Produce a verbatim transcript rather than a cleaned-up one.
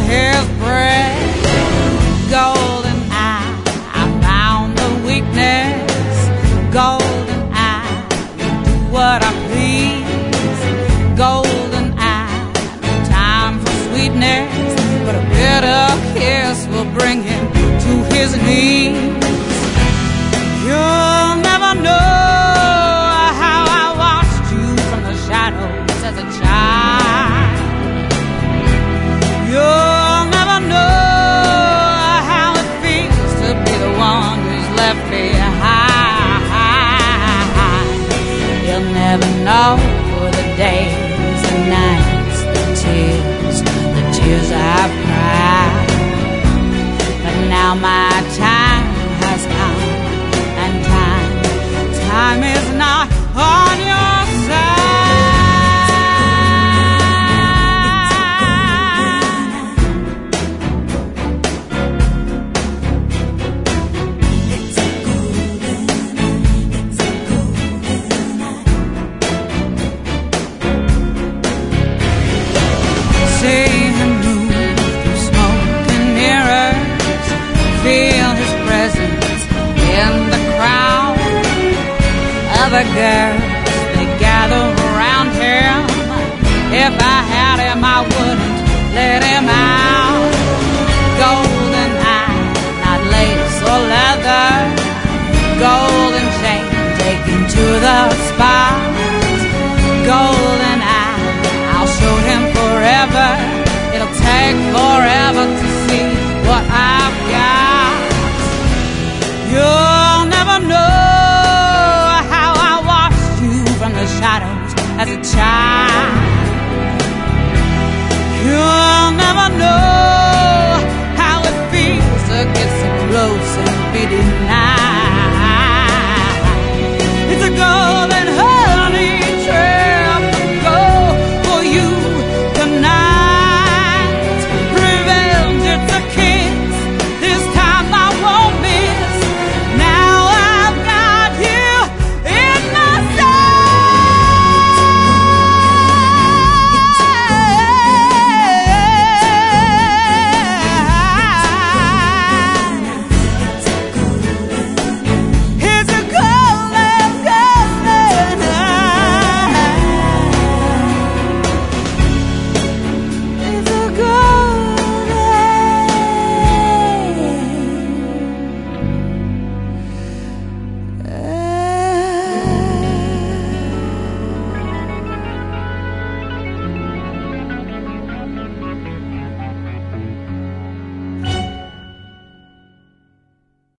his breath. Golden eye, I found the weakness. Golden eye, you do what I please. Golden eye, no time for sweetness, but a bitter kiss will bring him to his knees. You'll never know how I watched you from the shadows as a child. You'll never know how it feels to be the one who's left behind. You'll never know the days and nights, the tears, the tears I've cried. But now my time has come, and time, time is not on your side. See him move through smoke and mirrors, feel his presence in the crowd. Other girls, they gather around him. If I had him, I wouldn't let him out. Golden eye, not lace or leather. Golden chain, taken to the spot. Golden eye, I'll show him forever. It'll take forever to see what I've got. You'll never know how I watched you from the shadows as a child. You'll never know